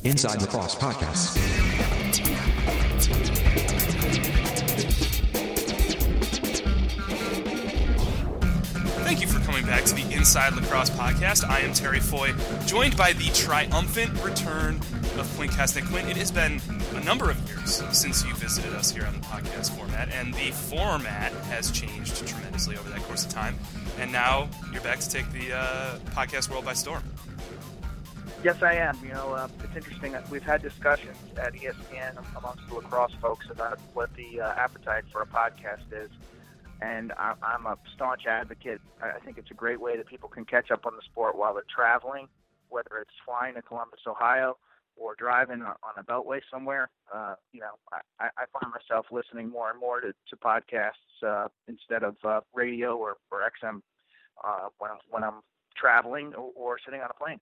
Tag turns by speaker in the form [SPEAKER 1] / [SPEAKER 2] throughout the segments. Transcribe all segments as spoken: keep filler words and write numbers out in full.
[SPEAKER 1] Inside Lacrosse Podcast.
[SPEAKER 2] Thank you for coming back to the Inside Lacrosse Podcast. I am Terry Foy, joined by the triumphant return of Quint Kesnick. Quint, it has been a number of years since you visited us here on the podcast format, and the format has changed tremendously over that course of time. And now you're back to take the uh, podcast world by storm.
[SPEAKER 3] Yes, I am. You know, uh, it's interesting. We've had discussions at E S P N amongst the lacrosse folks about what the uh, appetite for a podcast is. And I, I'm a staunch advocate. I think it's a great way that people can catch up on the sport while they're traveling, whether it's flying to Columbus, Ohio, or driving on a beltway somewhere. Uh, you know, I, I find myself listening more and more to, to podcasts uh, instead of uh, radio or, or X M uh, when, I'm, when I'm traveling or, or sitting on a plane.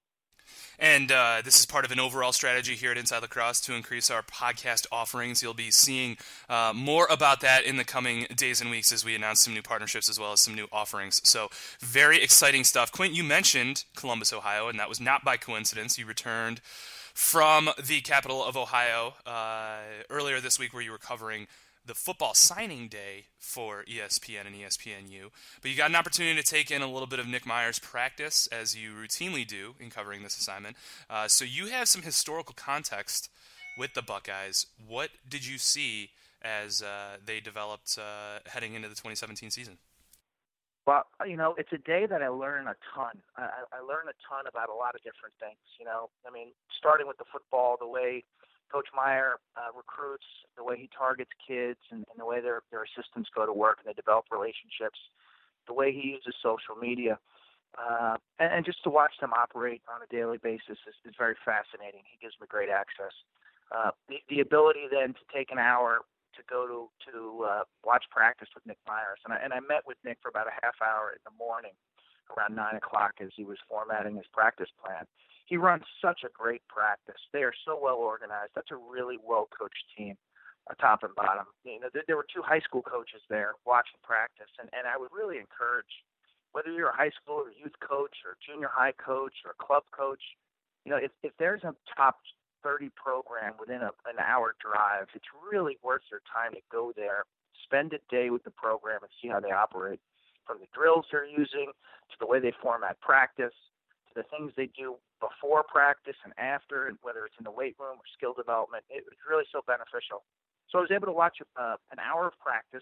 [SPEAKER 2] And uh, this is part of an overall strategy here at Inside Lacrosse to increase our podcast offerings. You'll be seeing uh, more about that in the coming days and weeks as we announce some new partnerships as well as some new offerings. So very exciting stuff. Quint, you mentioned Columbus, Ohio, and that was not by coincidence. You returned from the capital of Ohio uh, earlier this week where you were covering the football signing day for E S P N and E S P N U. But you got an opportunity to take in a little bit of Nick Meyer's practice, as you routinely do in covering this assignment. Uh, so you have some historical context with the Buckeyes. What did you see as uh, they developed uh, heading into the twenty seventeen season?
[SPEAKER 3] Well, you know, it's a day that I learn a ton. I, I learn a ton about a lot of different things, you know. I mean, starting with the football, the way Coach Meyer uh, recruits, the way he targets kids, and, and the way their, their assistants go to work and they develop relationships, the way he uses social media, uh, and, and just to watch them operate on a daily basis is, is very fascinating. He gives me great access. Uh, the, the ability then to take an hour to go to to uh, watch practice with Nick Myers, and I, and I met with Nick for about a half hour in the morning, around nine o'clock, as he was formatting his practice plan. He runs such a great practice. They are so well organized. That's a really well coached team, uh, top and bottom. You know, there, there were two high school coaches there watching practice, and, and I would really encourage, whether you're a high school or youth coach or junior high coach or club coach, you know, if, if there's a top thirty program within a, an hour drive, it's really worth your time to go there, spend a day with the program and see how they operate, from the drills they're using to the way they format practice, to the things they do before practice and after, and whether it's in the weight room or skill development. It was really so beneficial. So I was able to watch uh, an hour of practice.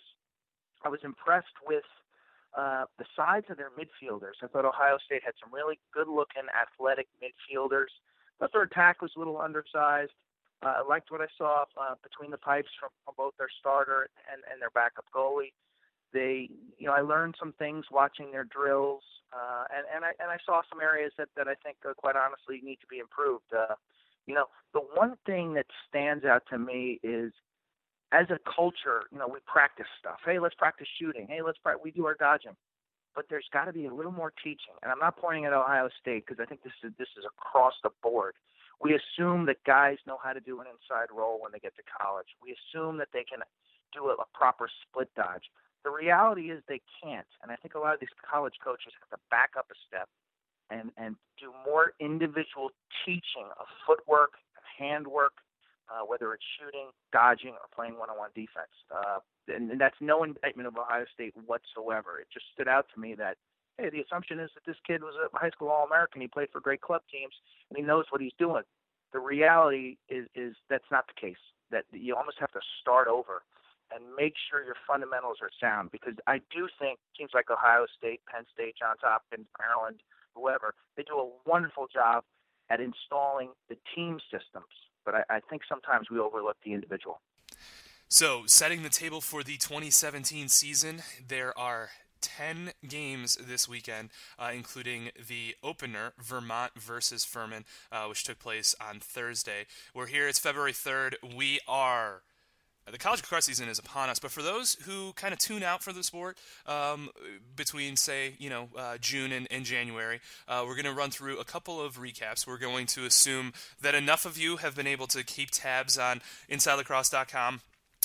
[SPEAKER 3] I was impressed with uh, the size of their midfielders. I thought Ohio State had some really good-looking, athletic midfielders. I thought their attack was a little undersized. Uh, I liked what I saw uh, between the pipes from, from both their starter and, and their backup goalie. They, you know, I learned some things watching their drills, uh, and, and I and I saw some areas that, that I think, uh, quite honestly, need to be improved. Uh, you know, the one thing that stands out to me is, as a culture, you know, we practice stuff. Hey, let's practice shooting. Hey, let's practice. We do our dodging, but there's got to be a little more teaching. And I'm not pointing at Ohio State because I think this is this is across the board. We assume that guys know how to do an inside roll when they get to college. We assume that they can do a, a proper split dodge. The reality is they can't, and I think a lot of these college coaches have to back up a step and, and do more individual teaching of footwork, handwork, uh, whether it's shooting, dodging, or playing one-on-one defense. Uh, and, and that's no indictment of Ohio State whatsoever. It just stood out to me that, hey, the assumption is that this kid was a high school All-American. He played for great club teams, and he knows what he's doing. The reality is, is that's not the case, that you almost have to start over and make sure your fundamentals are sound, because I do think teams like Ohio State, Penn State, Johns Hopkins, Maryland, whoever, they do a wonderful job at installing the team systems. But I, I think sometimes we overlook the individual.
[SPEAKER 2] So, setting the table for the twenty seventeen season, there are ten games this weekend, uh, including the opener, Vermont versus Furman, uh, which took place on Thursday. We're here, it's February third. We are... The college lacrosse season is upon us, but for those who kind of tune out for the sport um, between, say, you know, uh, June and, and January, uh, we're going to run through a couple of recaps. We're going to assume that enough of you have been able to keep tabs on inside lacrosse dot com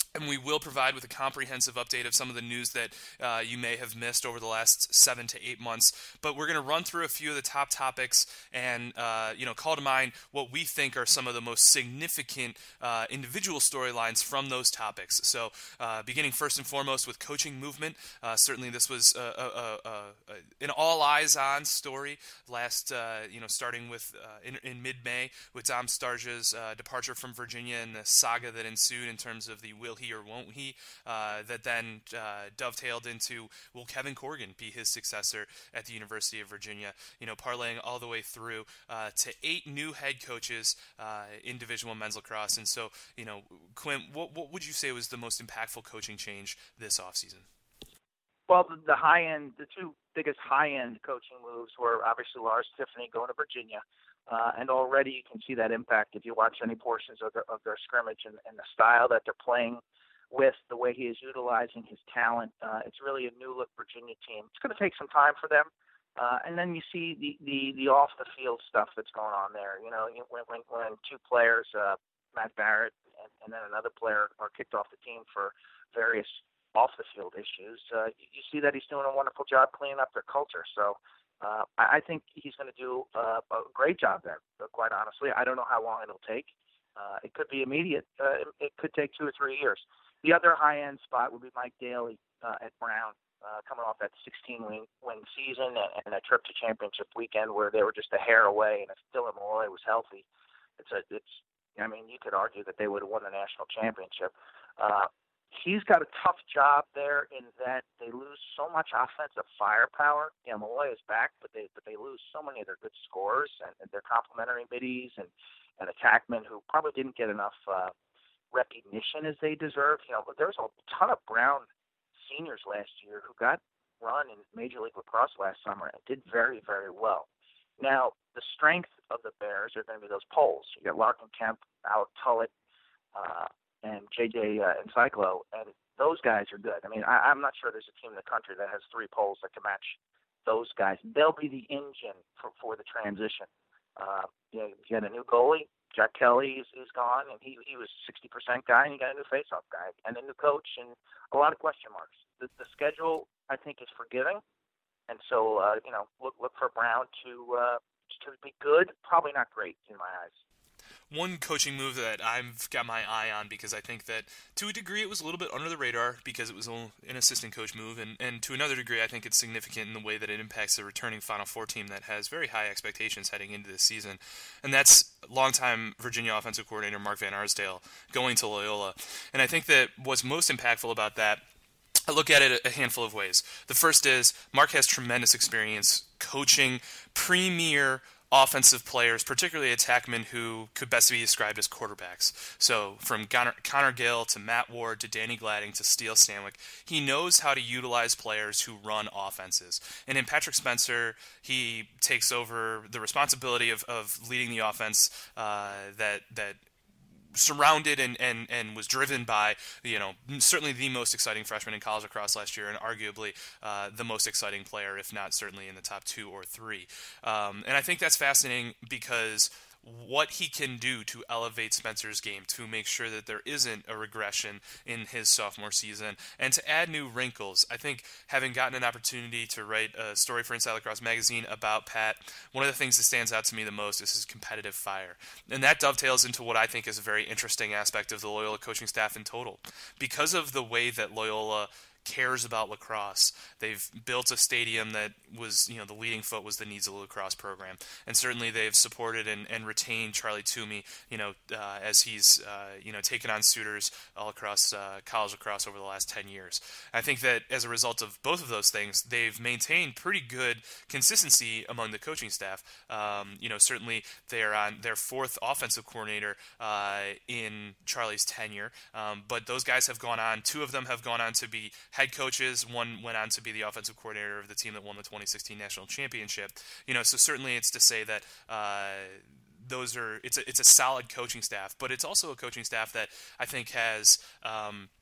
[SPEAKER 2] And we will provide with a comprehensive update of some of the news that uh, you may have missed over the last seven to eight months. But we're going to run through a few of the top topics and uh, you know call to mind what we think are some of the most significant uh, individual storylines from those topics. So uh, beginning first and foremost with coaching movement. Uh, certainly this was a, a, a, a, an all-eyes-on story last, uh, you know, starting with uh, in, in mid-May with Dom Starja's uh, departure from Virginia and the saga that ensued in terms of the will he or won't he, uh, that then uh, dovetailed into will Kevin Corrigan be his successor at the University of Virginia, you know, parlaying all the way through uh, to eight new head coaches uh, in Division One men's lacrosse. And so, you know, Quinn, what, what would you say was the most impactful coaching change this offseason?
[SPEAKER 3] Well, the, the high-end, the two biggest high-end coaching moves were obviously Lars Tiffany going to Virginia. Uh, and already you can see that impact if you watch any portions of their, of their scrimmage and, and the style that they're playing with, the way he is utilizing his talent. Uh, it's really a new-look Virginia team. It's going to take some time for them. Uh, and then you see the, the, the off-the-field stuff that's going on there. You know, when, when, when two players, uh, Matt Barrett and, and then another player, are kicked off the team for various off-the-field issues, uh, you see that he's doing a wonderful job cleaning up their culture. So, Uh, I think he's going to do uh, a great job there, quite honestly. I don't know how long it'll take. Uh, it could be immediate. Uh, it could take two or three years. The other high-end spot would be Mike Daly uh, at Brown, uh, coming off that sixteen-win win season and, and a trip to championship weekend where they were just a hair away, and if Dylan Malloy was healthy, it's a, it's. I mean, you could argue that they would have won the national championship. Uh, He's got a tough job there in that they lose so much offensive firepower. You know, Malloy is back, but they but they lose so many of their good scorers and, and their complementary middies and, and attackmen who probably didn't get enough uh, recognition as they deserve. You know, but there's a ton of Brown seniors last year who got run in Major League Lacrosse last summer and did very, very well. Now, the strength of the Bears are going to be those poles. You got Larkin Kemp, Alec Tullett, uh, and J J uh, Encyclo, and those guys are good. I mean, I, I'm not sure there's a team in the country that has three poles that can match those guys. They'll be the engine for, for the transition. Uh, you know, you got a new goalie, Jack Kelly is, is gone, and he he was sixty percent guy, and you got a new faceoff guy, and a new coach, and a lot of question marks. The, the schedule, I think, is forgiving, and so uh, you know, look look for Brown to uh, to be good, probably not great in my eyes.
[SPEAKER 2] One coaching move that I've got my eye on because I think that to a degree it was a little bit under the radar because it was an assistant coach move, and, and to another degree I think it's significant in the way that it impacts the returning Final Four team that has very high expectations heading into this season, and that's longtime Virginia offensive coordinator Mark Van Arsdale going to Loyola. And I think that what's most impactful about that, I look at it a handful of ways. The first is Mark has tremendous experience coaching premier offensive players, particularly attackmen who could best be described as quarterbacks. So from Connor, Connor Gill to Matt Ward to Danny Gladding to Steele Stanwyck, he knows how to utilize players who run offenses. And in Patrick Spencer, he takes over the responsibility of, of leading the offense uh, that that surrounded and, and, and was driven by, you know, certainly the most exciting freshman in college lacrosse last year and arguably uh, the most exciting player, if not certainly in the top two or three. Um, and I think that's fascinating because what he can do to elevate Spencer's game to make sure that there isn't a regression in his sophomore season and to add new wrinkles. I think having gotten an opportunity to write a story for Inside Lacrosse magazine about Pat, one of the things that stands out to me the most is his competitive fire. And that dovetails into what I think is a very interesting aspect of the Loyola coaching staff in total. Because of the way that Loyola cares about lacrosse. They've built a stadium that was, you know, the leading foot was the needs of the lacrosse program. And certainly they've supported and, and retained Charlie Toomey, you know, uh, as he's, uh, you know, taken on suitors all across uh, college lacrosse over the last ten years. I think that as a result of both of those things, they've maintained pretty good consistency among the coaching staff. Um, you know, certainly they're on their fourth offensive coordinator uh, in Charlie's tenure, um, but those guys have gone on, two of them have gone on to be head coaches. One went on to be the offensive coordinator of the team that won the twenty sixteen national championship. You know, so certainly it's to say that uh, those are it's a it's a solid coaching staff, but it's also a coaching staff that I think has. Um,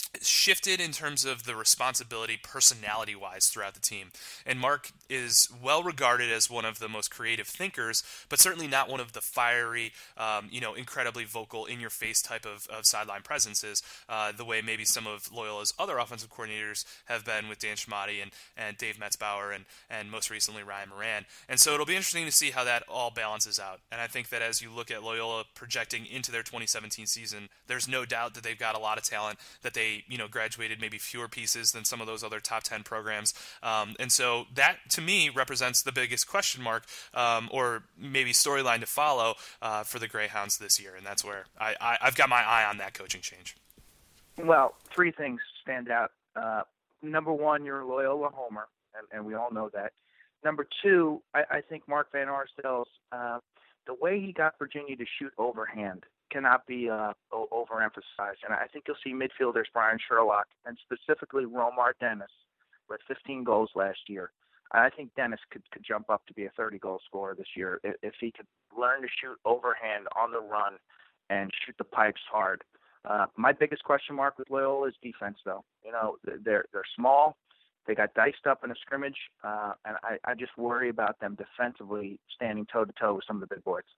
[SPEAKER 2] shifted in terms of the responsibility personality-wise throughout the team. And Mark is well regarded as one of the most creative thinkers, but certainly not one of the fiery, um, you know, incredibly vocal, in-your-face type of, of sideline presences, uh, the way maybe some of Loyola's other offensive coordinators have been with Dan Schmatti and, and Dave Metzbauer and, and most recently Ryan Moran. And so it'll be interesting to see how that all balances out. And I think that as you look at Loyola projecting into their twenty seventeen season, there's no doubt that they've got a lot of talent, that they you know, graduated maybe fewer pieces than some of those other top ten programs. Um, and so that, to me, represents the biggest question mark um, or maybe storyline to follow uh, for the Greyhounds this year. And that's where I, I, I've got my eye on that coaching change.
[SPEAKER 3] Well, three things stand out. Uh, number one, you're a Loyola homer, and, and we all know that. Number two, I, I think Mark Van Arsdale's, uh, the way he got Virginia to shoot overhand cannot be uh, o- overemphasized. And I think you'll see midfielders Brian Sherlock and specifically Romar Dennis with fifteen goals last year. I think Dennis could, could jump up to be a thirty-goal scorer this year if, if he could learn to shoot overhand on the run and shoot the pipes hard. Uh, my biggest question mark with Loyola is defense, though. You know, they're they're small. They got diced up in a scrimmage, uh, and I, I just worry about them defensively standing toe-to-toe with some of the big boys.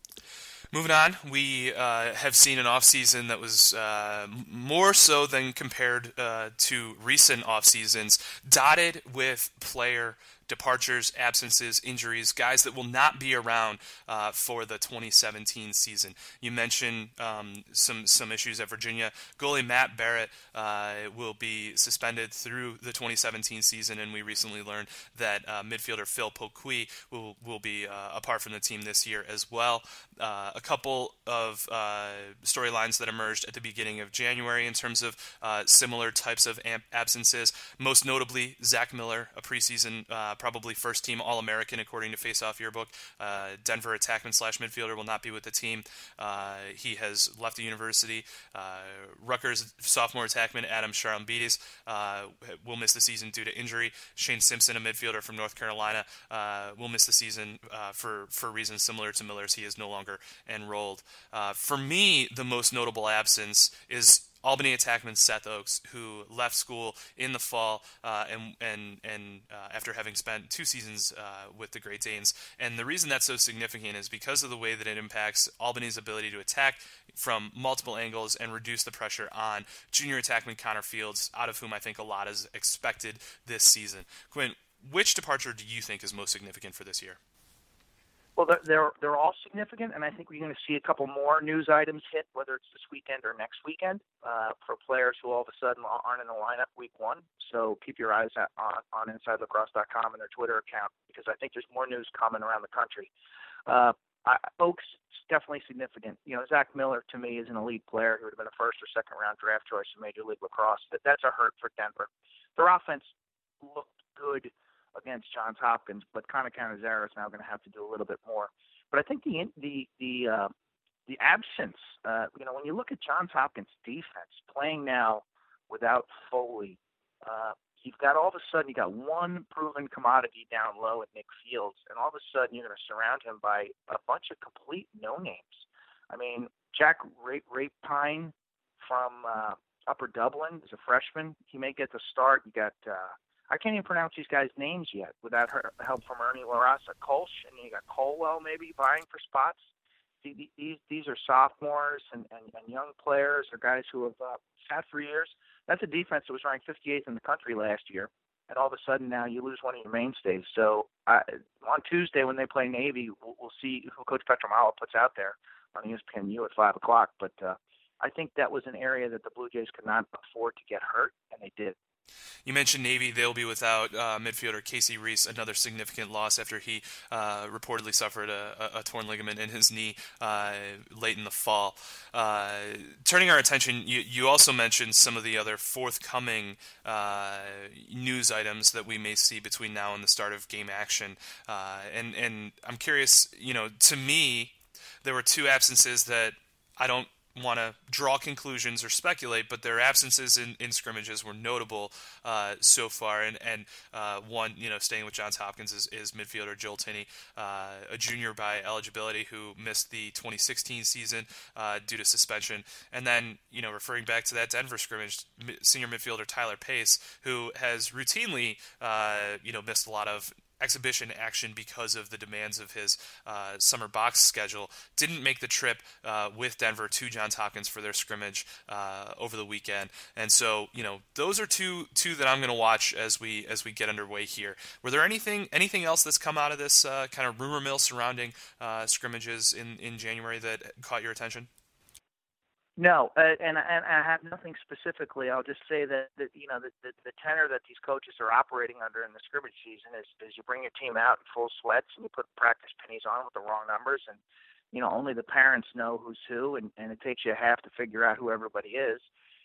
[SPEAKER 2] Moving on, we uh, have seen an offseason that was uh, more so than compared uh, to recent offseasons, dotted with player departures, absences, injuries, guys that will not be around uh, for the twenty seventeen season. You mentioned um, some some issues at Virginia. Goalie Matt Barrett uh, will be suspended through the twenty seventeen season, and we recently learned that uh, midfielder Phil Poqui will will be uh, apart from the team this year as well. Uh, a couple of uh, storylines that emerged at the beginning of January in terms of uh, similar types of am- absences. Most notably, Zach Miller, a preseason uh, probably first-team All-American according to Face Off Yearbook. Uh, Denver attackman slash midfielder will not be with the team. Uh, he has left the university. Uh, Rutgers sophomore attackman Adam Charlambides uh, will miss the season due to injury. Shane Simpson, a midfielder from North Carolina, uh, will miss the season uh, for, for reasons similar to Miller's. He is no longer enrolled. Uh, for me, the most notable absence is Albany attackman Seth Oakes, who left school in the fall uh, and and and uh, after having spent two seasons uh, with the Great Danes. And the reason that's so significant is because of the way that it impacts Albany's ability to attack from multiple angles and reduce the pressure on junior attackman Connor Fields, out of whom I think a lot is expected this season. Quinn, which departure do you think is most significant for this year?
[SPEAKER 3] Well, they're, they're they're all significant, and I think we're going to see a couple more news items hit, whether it's this weekend or next weekend, uh, for players who all of a sudden aren't in the lineup week one. So keep your eyes at, on, on inside lacrosse dot com and their Twitter account, because I think there's more news coming around the country. Uh, I, Oakes is definitely significant. You know, Zach Miller, to me, is an elite player who would have been a first or second round draft choice in Major League Lacrosse. That, that's a hurt for Denver. Their offense looked good against Johns Hopkins, but Kana Canizaro is now going to have to do a little bit more. But I think the the the uh, the absence, uh, you know, when you look at Johns Hopkins' defense playing now without Foley, uh, you've got all of a sudden you got one proven commodity down low at Nick Fields, and all of a sudden you're going to surround him by a bunch of complete no names. I mean, Jack Rapine from uh, Upper Dublin is a freshman. He may get the start. You got uh, I can't even pronounce these guys' names yet without her help from Ernie LaRasa. Kolsch, and you got Colwell maybe vying for spots. These these are sophomores and, and, and young players, or guys who have uh, sat for years. That's a defense that was ranked fifty-eighth in the country last year, and all of a sudden now you lose one of your mainstays. So I, on Tuesday when they play Navy, we'll, we'll see who Coach Petramala puts out there on E S P N U at five o'clock. But uh, I think that was an area that the Blue Jays could not afford to get hurt, and they did.
[SPEAKER 2] You mentioned Navy. They'll be without uh, midfielder Casey Reese, another significant loss after he uh, reportedly suffered a, a, a torn ligament in his knee uh, late in the fall. Uh, turning our attention, you, you also mentioned some of the other forthcoming uh, news items that we may see between now and the start of game action. Uh, and, and I'm curious, you know, to me, there were two absences that I don't want to draw conclusions or speculate, but their absences in, in scrimmages were notable uh, so far. And, and uh, one, you know, staying with Johns Hopkins is, is midfielder Joel Tinney, uh, a junior by eligibility who missed the twenty sixteen season uh, due to suspension. And then, you know, referring back to that Denver scrimmage, senior midfielder Tyler Pace, who has routinely, uh, you know, missed a lot of exhibition action because of the demands of his uh, summer box schedule, didn't make the trip uh, with Denver to Johns Hopkins for their scrimmage uh, over the weekend. And so, you know, those are two two that I'm going to watch as we as we get underway here. Were there anything anything else that's come out of this uh, kind of rumor mill surrounding uh, scrimmages in, in January that caught your attention?
[SPEAKER 3] No, uh, and, and I have nothing specifically. I'll just say that, that you know the, the the tenor that these coaches are operating under in the scrimmage season is, is you bring your team out in full sweats and you put practice pennies on with the wrong numbers, and you know only the parents know who's who, and, and it takes you a half to figure out who everybody is,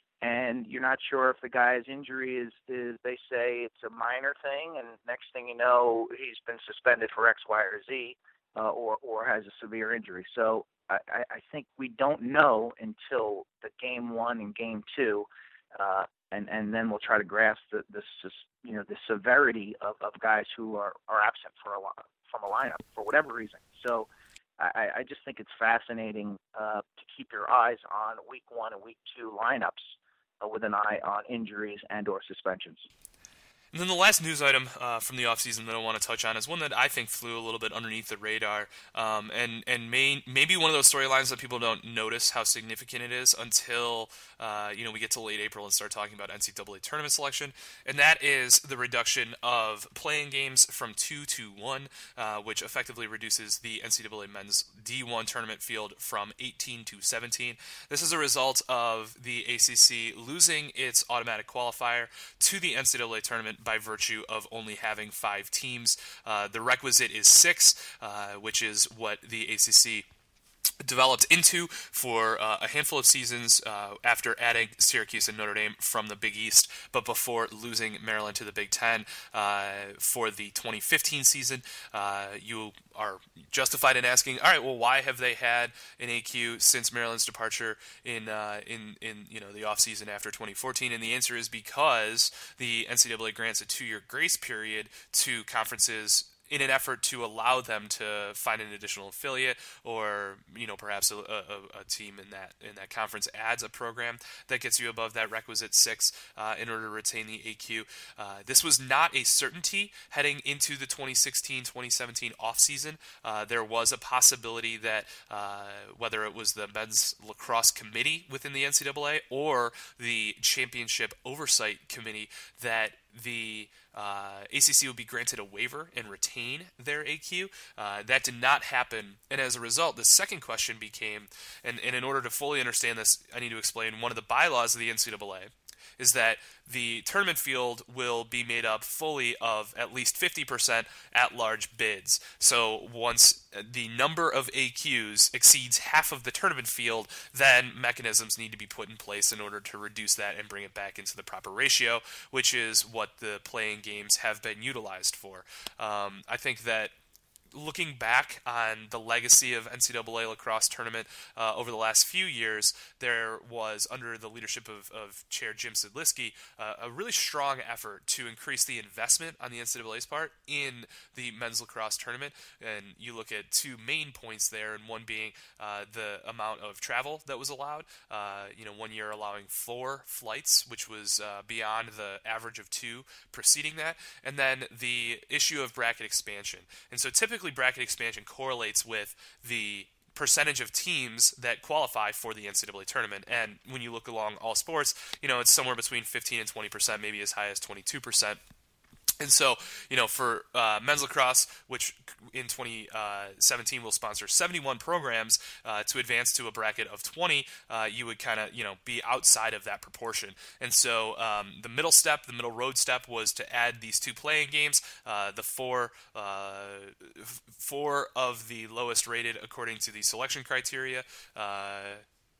[SPEAKER 3] and you're not sure if the guy's injury is is they say it's a minor thing, and next thing you know he's been suspended for X, Y, or Z, uh, or or has a severe injury. So I, I think we don't know until the game one and game two, uh, and and then we'll try to grasp the, the you know the severity of, of guys who are, are absent for a from a lineup for whatever reason. So I, I just think it's fascinating uh, to keep your eyes on week one and week two lineups uh, with an eye on injuries and or suspensions.
[SPEAKER 2] And then the last news item uh, from the offseason that I want to touch on is one that I think flew a little bit underneath the radar, um, and and may, maybe one of those storylines that people don't notice how significant it is until uh, you know we get to late April and start talking about N C double A tournament selection, and that is the reduction of playing games from two to one, uh, which effectively reduces the N C double A men's D one tournament field from eighteen to seventeen. This is a result of the A C C losing its automatic qualifier to the N C double A tournament by virtue of only having five teams. Uh, the requisite is six, uh, which is what the A C C developed into for uh, a handful of seasons uh, after adding Syracuse and Notre Dame from the Big East, but before losing Maryland to the Big Ten uh, for the twenty fifteen season. Uh, you are justified in asking, all right, well, why have they had an A Q since Maryland's departure in uh, in in you know the offseason after twenty fourteen? And the answer is because the N C double A grants a two-year grace period to conferences in an effort to allow them to find an additional affiliate, or you know perhaps a, a, a team in that in that conference adds a program that gets you above that requisite six uh, in order to retain the A Q. Uh, this was not a certainty heading into the twenty sixteen twenty seventeen offseason. Uh, there was a possibility that uh, whether it was the men's lacrosse committee within the N C double A or the championship oversight committee that the uh, A C C would be granted a waiver and retain their A Q. Uh, that did not happen, and as a result, the second question became, and, and in order to fully understand this, I need to explain one of the bylaws of the N C double A is that the tournament field will be made up fully of at least fifty percent at-large bids. So once the number of A Qs exceeds half of the tournament field, then mechanisms need to be put in place in order to reduce that and bring it back into the proper ratio, which is what the playing games have been utilized for. Um, I think that looking back on the legacy of N C double A lacrosse tournament uh, over the last few years, there was, under the leadership of, of Chair Jim Sidlisky, uh, a really strong effort to increase the investment on the N C double A's part in the men's lacrosse tournament. And you look at two main points there, and one being uh, the amount of travel that was allowed. Uh, you know, one year allowing four flights, which was uh, beyond the average of two preceding that, and then the issue of bracket expansion. And so typically bracket expansion correlates with the percentage of teams that qualify for the N C double A tournament. And when you look along all sports, you know, it's somewhere between fifteen and twenty percent, maybe as high as twenty-two percent. And so, you know, for uh, men's lacrosse, which in twenty seventeen will sponsor seventy-one programs uh, to advance to a bracket of twenty, uh, you would kind of, you know, be outside of that proportion. And so um, the middle step, the middle road step was to add these two playing games, uh, the four, uh, four of the lowest rated according to the selection criteria, uh,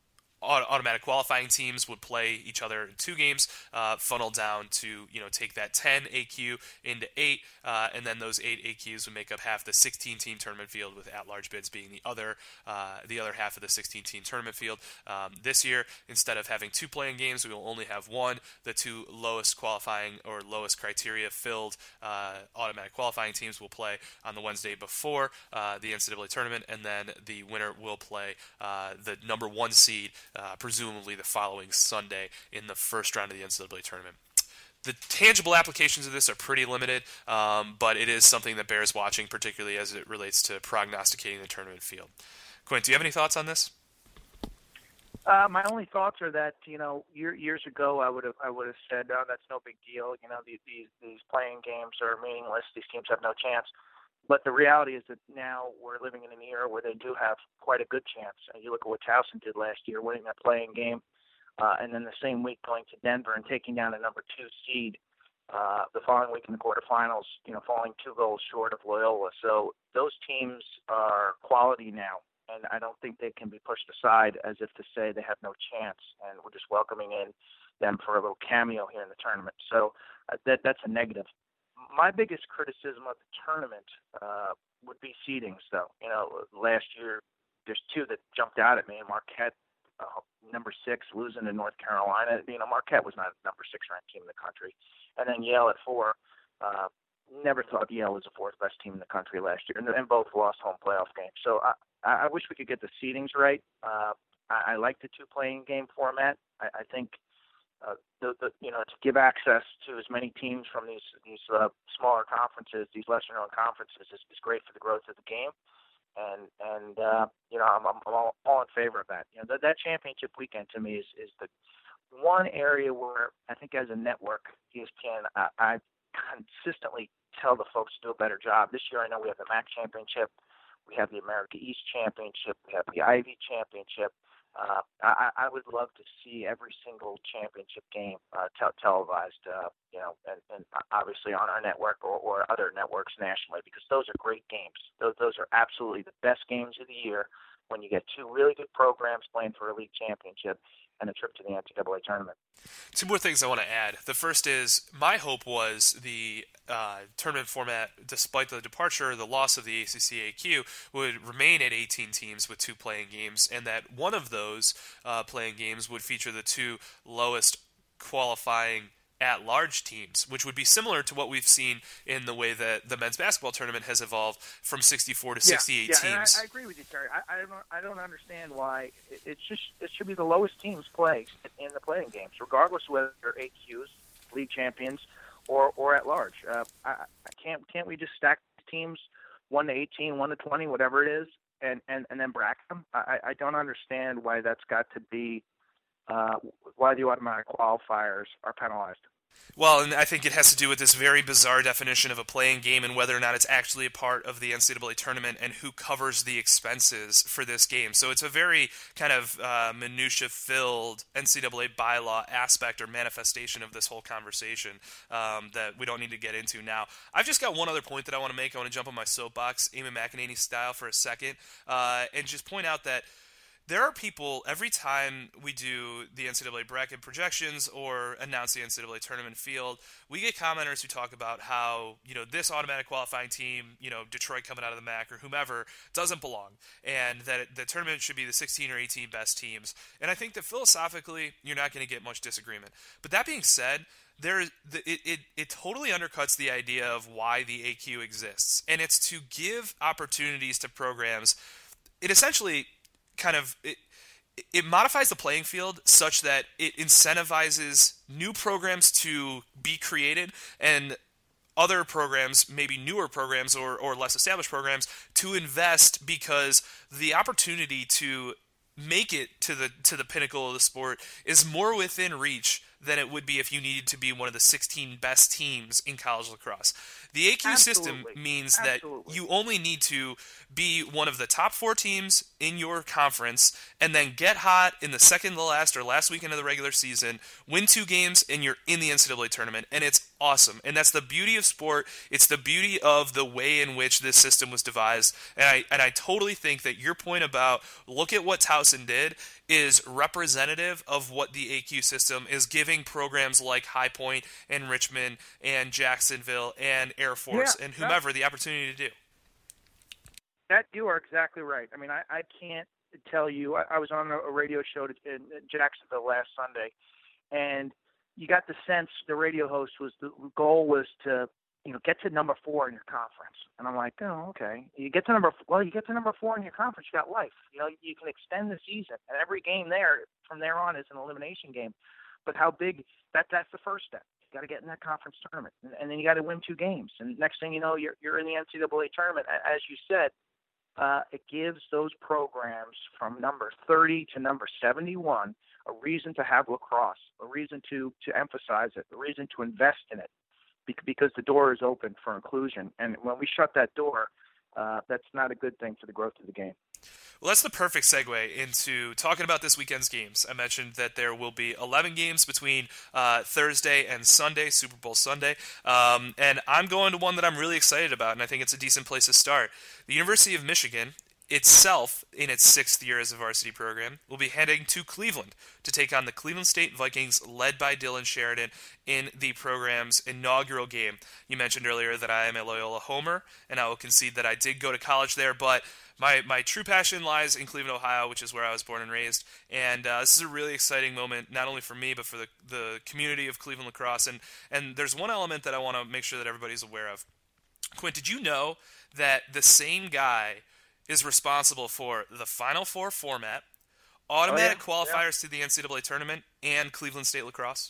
[SPEAKER 2] automatic qualifying teams would play each other in two games, uh, funnel down to, you know, take that ten A Q into eight, uh, and then those eight A Qs would make up half the sixteen-team tournament field, with at-large bids being the other uh, the other half of the sixteen-team tournament field. Um, this year, instead of having two playing games, we will only have one. The two lowest qualifying or lowest criteria filled uh, automatic qualifying teams will play on the Wednesday before uh, the N C double A tournament, and then the winner will play uh, the number one seed, uh, presumably the following Sunday in the first round of the N C double A tournament. The tangible applications of this are pretty limited, um, but it is something that bears watching, particularly as it relates to prognosticating the tournament field. Quint, do you have any thoughts on this?
[SPEAKER 3] Uh, my only thoughts are that, you know, year, years ago I would have I would have said, oh, that's no big deal. You know, these, these these playing games are meaningless. These teams have no chance. But the reality is that now we're living in an era where they do have quite a good chance. And you look at what Towson did last year, winning that playing game, uh, and then the same week going to Denver and taking down a number two seed. Uh, the following week in the quarterfinals, you know, falling two goals short of Loyola. So those teams are quality now, and I don't think they can be pushed aside as if to say they have no chance. And we're just welcoming in them for a little cameo here in the tournament. So uh, that that's a negative. My biggest criticism of the tournament uh, would be seedings, though. You know, last year there's two that jumped out at me. Marquette, uh, number six, losing to North Carolina. You know, Marquette was not a number six ranked team in the country. And then Yale at four. Uh, never thought Yale was the fourth best team in the country last year, and, and both lost home playoff games. So I, I wish we could get the seedings right. Uh, I, I like the two playing game format. I, I think. Uh, the, the, you know, to give access to as many teams from these these uh, smaller conferences, these lesser-known conferences, is, is great for the growth of the game, and and uh, you know, I'm, I'm all, all in favor of that. You know, that that championship weekend to me is is the one area where I think as a network, E S P N, I, I consistently tell the folks to do a better job. This year, I know we have the M A C championship, we have the America East championship, we have the Ivy championship. Uh, I, I would love to see every single championship game uh, te- televised, uh, you know, and, and obviously on our network or, or other networks nationally, because those are great games. Those, those are absolutely the best games of the year when you get two really good programs playing for a league championship and a trip to the N C double A tournament.
[SPEAKER 2] Two more things I want to add. The first is my hope was the uh, tournament format, despite the departure, the loss of the A C C A Q, would remain at eighteen teams with two playing games, and that one of those uh, playing games would feature the two lowest qualifying at-large teams, which would be similar to what we've seen in the way that the men's basketball tournament has evolved from sixty-four to
[SPEAKER 3] yeah,
[SPEAKER 2] sixty-eight
[SPEAKER 3] yeah,
[SPEAKER 2] teams.
[SPEAKER 3] I, I agree with you, Terry. I, I don't, I don't understand why it, it's just it should be the lowest teams play in the playing games, regardless of whether they're A Qs, league champions, or or at large. Uh, I, I can't can't we just stack teams one to eighteen, one to twenty, whatever it is, and, and, and then bracket them? I, I don't understand why that's got to be uh, why the automatic qualifiers are penalized.
[SPEAKER 2] Well, and I think it has to do with this very bizarre definition of a playing game and whether or not it's actually a part of the N C double A tournament and who covers the expenses for this game. So it's a very kind of uh, minutia-filled N C double A bylaw aspect or manifestation of this whole conversation um, that we don't need to get into now. I've just got one other point that I want to make. I want to jump on my soapbox, Eamon McEnany style, for a second, uh, and just point out that there are people, every time we do the N C double A bracket projections or announce the N C double A tournament field, we get commenters who talk about how, you know, this automatic qualifying team, you know, Detroit coming out of the M A C or whomever, doesn't belong, and that it, the tournament should be the sixteen or eighteen best teams. And I think that philosophically, you're not going to get much disagreement. But that being said, there it, it, it totally undercuts the idea of why the A Q exists. And it's to give opportunities to programs. It essentially kind of it, it modifies the playing field such that it incentivizes new programs to be created and other programs, maybe newer programs or, or less established programs, to invest, because the opportunity to make it to the to the pinnacle of the sport is more within reach than it would be if you needed to be one of the sixteen best teams in college lacrosse. The A Q
[SPEAKER 3] Absolutely.
[SPEAKER 2] system means
[SPEAKER 3] Absolutely.
[SPEAKER 2] that you only need to be one of the top four teams in your conference and then get hot in the second to last or last weekend of the regular season, win two games, and you're in the N C double A tournament. And it's awesome. And that's the beauty of sport. It's the beauty of the way in which this system was devised. And I and I totally think that your point about look at what Towson did is representative of what the A Q system is giving programs like High Point and Richmond and Jacksonville and Air Force
[SPEAKER 3] Yeah,
[SPEAKER 2] and whomever the opportunity to do.
[SPEAKER 3] That you are exactly right. I mean, I, I can't tell you. I, I was on a, a radio show to, in, in Jacksonville last Sunday, and you got the sense the radio host was the goal was to you know get to number four in your conference. And I'm like, oh, okay. You get to number well, you get to number four in your conference, you got life. You know, you can extend the season, and every game there from there on is an elimination game. But how big that that's the first step. You got to get in that conference tournament, and, and then you got to win two games. And next thing you know, you're you're in the N C double A tournament. As you said, uh, it gives those programs from number thirty to number seventy-one a reason to have lacrosse, a reason to to emphasize it, a reason to invest in it, because the door is open for inclusion. And when we shut that door, uh, that's not a good thing for the growth of the game.
[SPEAKER 2] Well, that's the perfect segue into talking about this weekend's games. I mentioned that there will be eleven games between uh, Thursday and Sunday, Super Bowl Sunday. Um, and I'm going to one that I'm really excited about, and I think it's a decent place to start. The University of Michigan itself, in its sixth year as a varsity program, will be heading to Cleveland to take on the Cleveland State Vikings, led by Dylan Sheridan, in the program's inaugural game. You mentioned earlier that I am a Loyola homer, and I will concede that I did go to college there, but my, my true passion lies in Cleveland, Ohio, which is where I was born and raised. And uh, this is a really exciting moment, not only for me, but for the, the community of Cleveland lacrosse. And, and there's one element that I want to make sure that everybody's aware of. Quint, did you know that the same guy is responsible for the Final Four format, automatic
[SPEAKER 3] oh, yeah.
[SPEAKER 2] qualifiers yeah. to the N C double A tournament, and Cleveland State lacrosse?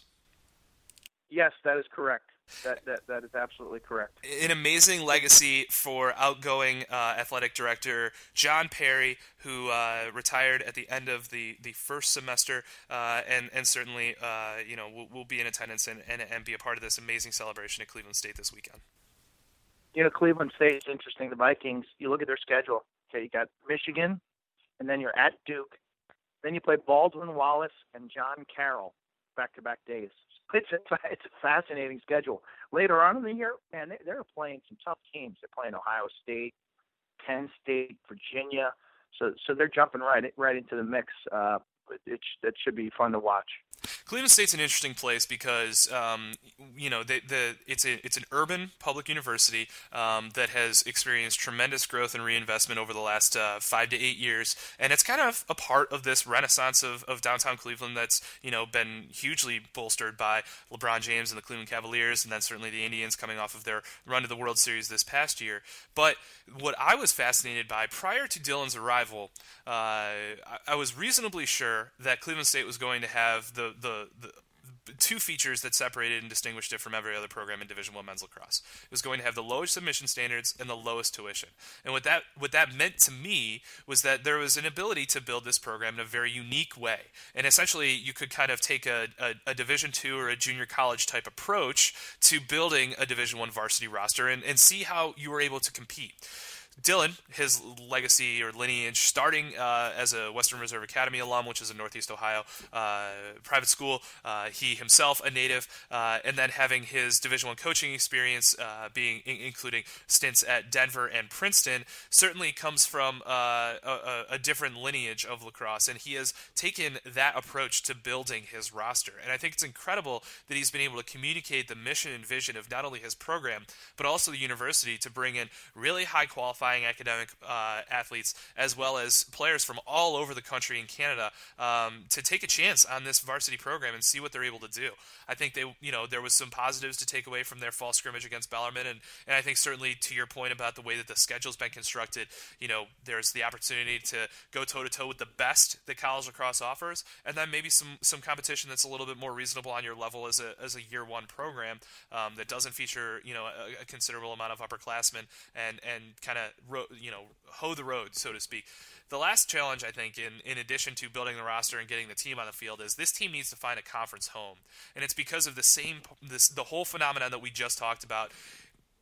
[SPEAKER 3] Yes, that is correct. That that that is absolutely correct.
[SPEAKER 2] An amazing legacy for outgoing uh, athletic director John Perry, who uh, retired at the end of the, the first semester, uh, and and certainly uh, you know will, will be in attendance and, and and be a part of this amazing celebration at Cleveland State this weekend.
[SPEAKER 3] You know, Cleveland State is interesting. The Vikings. You look at their schedule. Okay, you got Michigan, and then you're at Duke. Then you play Baldwin Wallace and John Carroll back-to-back days. It's a, it's a fascinating schedule. Later on in the year, man, they, they're playing some tough teams. They're playing Ohio State, Penn State, Virginia. So so they're jumping right right into the mix. Uh, it, it should be fun to watch.
[SPEAKER 2] Cleveland State's an interesting place because um, you know the, the it's a it's an urban public university um, that has experienced tremendous growth and reinvestment over the last uh, five to eight years, and it's kind of a part of this renaissance of, of downtown Cleveland that's you know been hugely bolstered by LeBron James and the Cleveland Cavaliers, and then certainly the Indians coming off of their run to the World Series this past year. But what I was fascinated by prior to Dylan's arrival, uh, I, I was reasonably sure that Cleveland State was going to have the the The, two features that separated and distinguished it from every other program in Division One men's lacrosse. It was going to have the lowest submission standards and the lowest tuition. And what that what that meant to me was that there was an ability to build this program in a very unique way. And essentially, you could kind of take a, a, a Division Two or a junior college type approach to building a Division One varsity roster and, and see how you were able to compete. Dylan, his legacy or lineage, starting uh, as a Western Reserve Academy alum, which is a Northeast Ohio uh, private school, uh, he himself a native, uh, and then having his Division One coaching experience, uh, being in- including stints at Denver and Princeton, certainly comes from uh, a, a different lineage of lacrosse, and he has taken that approach to building his roster. And I think it's incredible that he's been able to communicate the mission and vision of not only his program, but also the university to bring in really high qualified academic uh, athletes as well as players from all over the country and Canada um, to take a chance on this varsity program and see what they're able to do. I think they, you know, there was some positives to take away from their fall scrimmage against Bellarmine, and, and I think certainly to your point about the way that the schedule's been constructed, you know, there's the opportunity to go toe-to-toe with the best that college lacrosse offers, and then maybe some, some competition that's a little bit more reasonable on your level as a as a year one program um, that doesn't feature, you know, a, a considerable amount of upperclassmen and, and kind of Ro- you know, hoe the road, so to speak. The last challenge, I think, in, in addition to building the roster and getting the team on the field, is this team needs to find a conference home, and it's because of the same, this the whole phenomenon that we just talked about.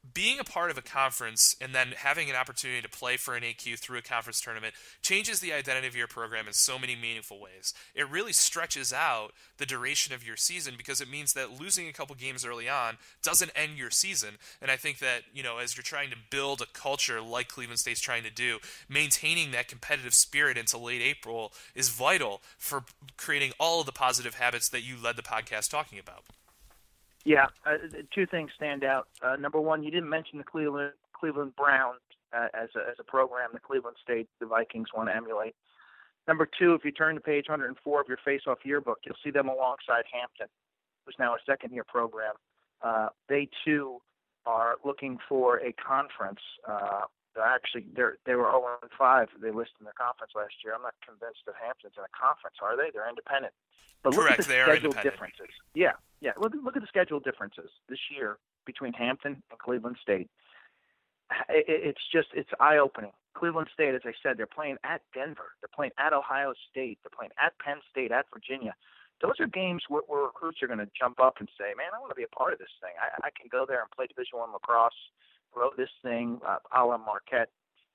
[SPEAKER 2] being a part of a conference and then having an opportunity to play for an A Q through a conference tournament changes the identity of your program in so many meaningful ways. It really stretches out the duration of your season because it means that losing a couple games early on doesn't end your season. And I think that, you know, as you're trying to build a culture like Cleveland State's trying to do, maintaining that competitive spirit into late April is vital for creating all of the positive habits that you led the podcast talking about.
[SPEAKER 3] Yeah, uh, two things stand out. Uh, number one, you didn't mention the Cleveland Cleveland Browns uh, as a as a program. The Cleveland State, the Vikings want to emulate. Number two, if you turn to page one hundred four of your face-off yearbook, you'll see them alongside Hampton, who's now a second-year program. Uh, they too are looking for a conference. Uh, they're actually, they're, they were oh and five. They listed in their conference last year. I'm not convinced that Hampton's in a conference, are they? They're independent. But
[SPEAKER 2] Correct,
[SPEAKER 3] look at the
[SPEAKER 2] they are
[SPEAKER 3] schedule
[SPEAKER 2] independent.
[SPEAKER 3] differences. Yeah, yeah. Look, look at the schedule differences this year between Hampton and Cleveland State. It, it's just, it's eye-opening. Cleveland State, as I said, they're playing at Denver. They're playing at Ohio State. They're playing at Penn State, at Virginia. Those are games where, where recruits are going to jump up and say, man, I want to be a part of this thing. I, I can go there and play Division One lacrosse, grow this thing, uh, a la Marquette.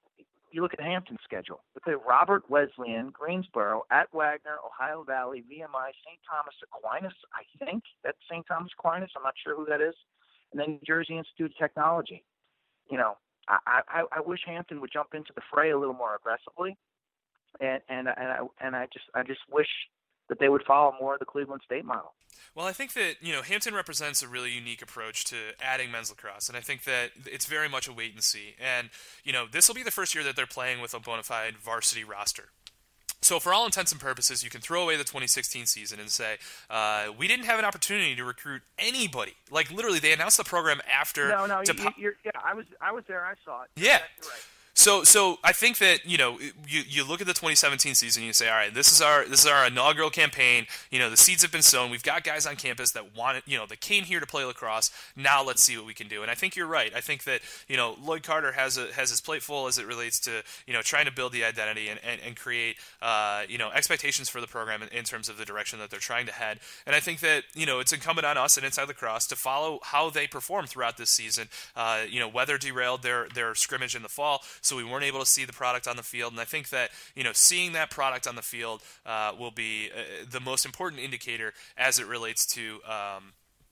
[SPEAKER 3] You look at Hampton's schedule. They play Robert Wesleyan, Greensboro, at Wagner, Ohio Valley, V M I, Saint Thomas Aquinas, I think. That's Saint Thomas Aquinas. I'm not sure who that is. And then New Jersey Institute of Technology. You know, I, I, I wish Hampton would jump into the fray a little more aggressively. And and and I and I just I just wish that they would follow more of the Cleveland State model.
[SPEAKER 2] Well, I think that, you know, Hampton represents a really unique approach to adding men's lacrosse, and I think that it's very much a wait and see. And, you know, this will be the first year that they're playing with a bona fide varsity roster. So for all intents and purposes, you can throw away the twenty sixteen season and say, uh, we didn't have an opportunity to recruit anybody. Like, literally, they announced the program after.
[SPEAKER 3] No, no,
[SPEAKER 2] to
[SPEAKER 3] you,
[SPEAKER 2] po-
[SPEAKER 3] you're, yeah, I was, I was there. I saw it.
[SPEAKER 2] Yeah.
[SPEAKER 3] Exactly right.
[SPEAKER 2] So, so I think that, you know, you, you look at the twenty seventeen season and you say, all right, this is our this is our inaugural campaign. You know, the seeds have been sown. We've got guys on campus that want it, you know, that came here to play lacrosse. Now let's see what we can do. And I think you're right. I think that, you know, Lloyd Carter has a, has his plate full as it relates to, you know, trying to build the identity and, and, and create, uh, you know, expectations for the program in, in terms of the direction that they're trying to head. And I think that, you know, it's incumbent on us and Inside Lacrosse to follow how they perform throughout this season. Uh, you know, weather derailed their their scrimmage in the fall, so we weren't able to see the product on the field, and I think that, you know, seeing that product on the field uh, will be uh, the most important indicator as it relates to um,